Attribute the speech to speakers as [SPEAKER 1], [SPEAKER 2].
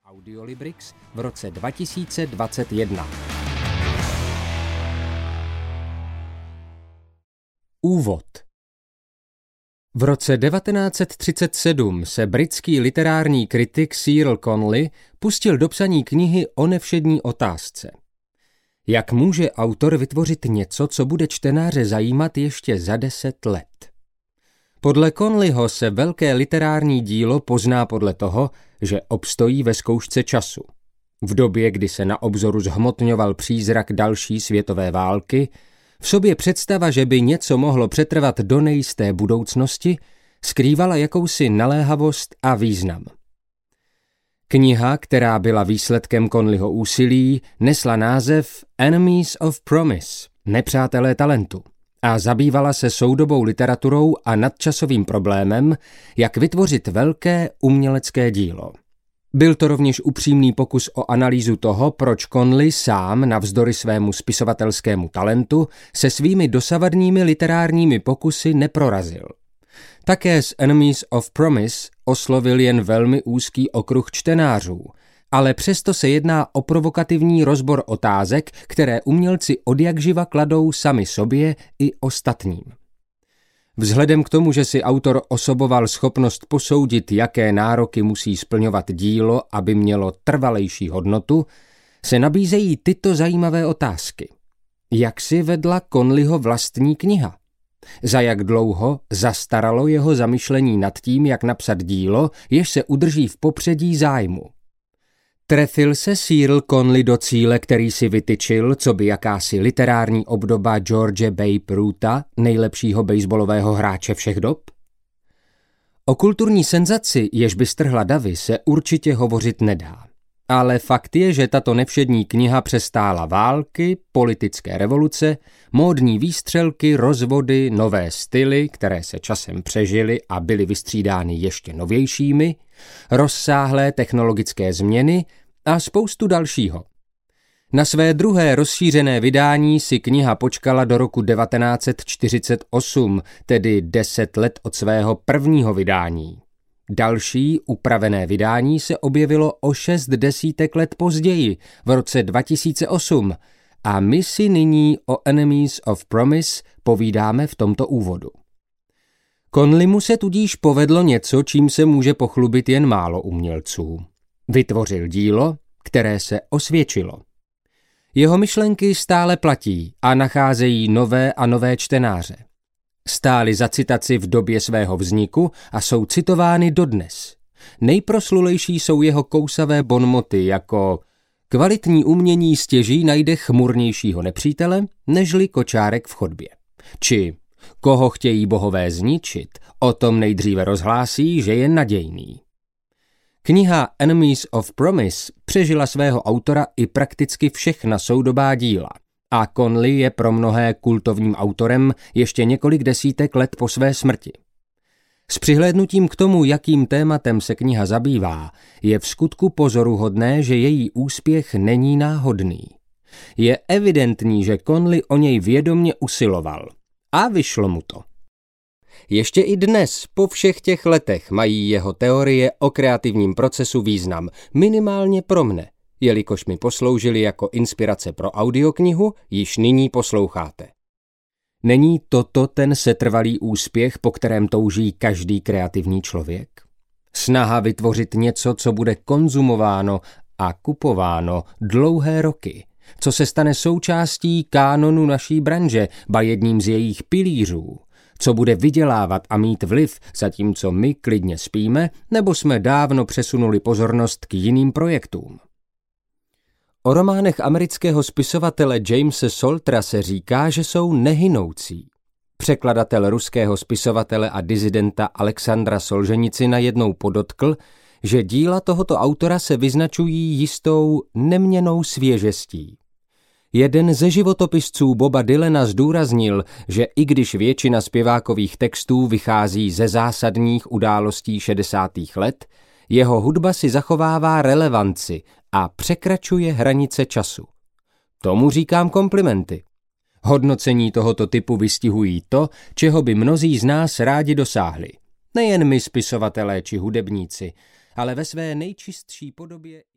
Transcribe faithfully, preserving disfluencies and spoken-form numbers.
[SPEAKER 1] Audiolibrix v roce dva tisíce dvacet jedna. Úvod. V roce devatenáct set třicet sedm se britský literární kritik Cyril Connolly pustil do psaní knihy o nevšední otázce. Jak může autor vytvořit něco, co bude čtenáře zajímat ještě za deset let? Podle Connollyho se velké literární dílo pozná podle toho, že obstojí ve zkoušce času. V době, kdy se na obzoru zhmotňoval přízrak další světové války, v sobě představa, že by něco mohlo přetrvat do nejisté budoucnosti, skrývala jakousi naléhavost a význam. Kniha, která byla výsledkem Connollyho úsilí, nesla název Enemies of Promise, nepřátelé talentu, a zabývala se soudobou literaturou a nadčasovým problémem, jak vytvořit velké umělecké dílo. Byl to rovněž upřímný pokus o analýzu toho, proč Connolly sám, navzdory svému spisovatelskému talentu, se svými dosavadními literárními pokusy neprorazil. Také z Enemies of Promise oslovil jen velmi úzký okruh čtenářů, ale přesto se jedná o provokativní rozbor otázek, které umělci odjakživa kladou sami sobě i ostatním. Vzhledem k tomu, že si autor osoboval schopnost posoudit, jaké nároky musí splňovat dílo, aby mělo trvalejší hodnotu, se nabízejí tyto zajímavé otázky. Jak si vedla Connollyho vlastní kniha? Za jak dlouho zastaralo jeho zamyšlení nad tím, jak napsat dílo, jež se udrží v popředí zájmu? Trefil se Cyril Connolly do cíle, který si vytyčil, co by jakási literární obdoba George Babe Ruta, nejlepšího baseballového hráče všech dob? O kulturní senzaci, jež by strhla davy, se určitě hovořit nedá. Ale fakt je, že tato nevšední kniha přestála války, politické revoluce, módní výstřelky, rozvody, nové styly, které se časem přežily a byly vystřídány ještě novějšími, rozsáhlé technologické změny a spoustu dalšího. Na své druhé rozšířené vydání si kniha počkala do roku devatenáct set čtyřicet osm, tedy deset let od svého prvního vydání. Další upravené vydání se objevilo o šest desítek let později, v roce dva tisíce osm, a my si nyní o Enemies of Promise povídáme v tomto úvodu. Connollymu se tudíž povedlo něco, čím se může pochlubit jen málo umělců. Vytvořil dílo, které se osvědčilo. Jeho myšlenky stále platí a nacházejí nové a nové čtenáře. Stály za citaci v době svého vzniku a jsou citovány dodnes. Nejproslulejší jsou jeho kousavé bonmoty jako kvalitní umění stěží najde chmurnějšího nepřítele, nežli kočárek v chodbě. Či koho chtějí bohové zničit, o tom nejdříve rozhlásí, že je nadějný. Kniha Enemies of Promise přežila svého autora i prakticky všechna soudobá díla. A Connolly je pro mnohé kultovním autorem ještě několik desítek let po své smrti. S přihlédnutím k tomu, jakým tématem se kniha zabývá, je vskutku pozoruhodné, že její úspěch není náhodný. Je evidentní, že Connolly o něj vědomě usiloval. A vyšlo mu to. Ještě i dnes, po všech těch letech, mají jeho teorie o kreativním procesu význam, minimálně pro mne, jelikož mi posloužili jako inspirace pro audioknihu, již nyní posloucháte. Není toto ten setrvalý úspěch, po kterém touží každý kreativní člověk? Snaha vytvořit něco, co bude konzumováno a kupováno dlouhé roky, co se stane součástí kánonu naší branže, ba jedním z jejich pilířů, co bude vydělávat a mít vliv, zatímco my klidně spíme, nebo jsme dávno přesunuli pozornost k jiným projektům. O románech amerického spisovatele Jamese Saltera se říká, že jsou nehynoucí. Překladatel ruského spisovatele a disidenta Alexandra Solženicina jednou podotkl, že díla tohoto autora se vyznačují jistou neměnnou svěžestí. Jeden ze životopisců Boba Dylana zdůraznil, že i když většina zpěvákových textů vychází ze zásadních událostí šedesátých let, jeho hudba si zachovává relevanci a překračuje hranice času. Tomu říkám komplimenty. Hodnocení tohoto typu vystihují to, čeho by mnozí z nás rádi dosáhli. Nejen my spisovatelé či hudebníci, ale ve své nejčistší podobě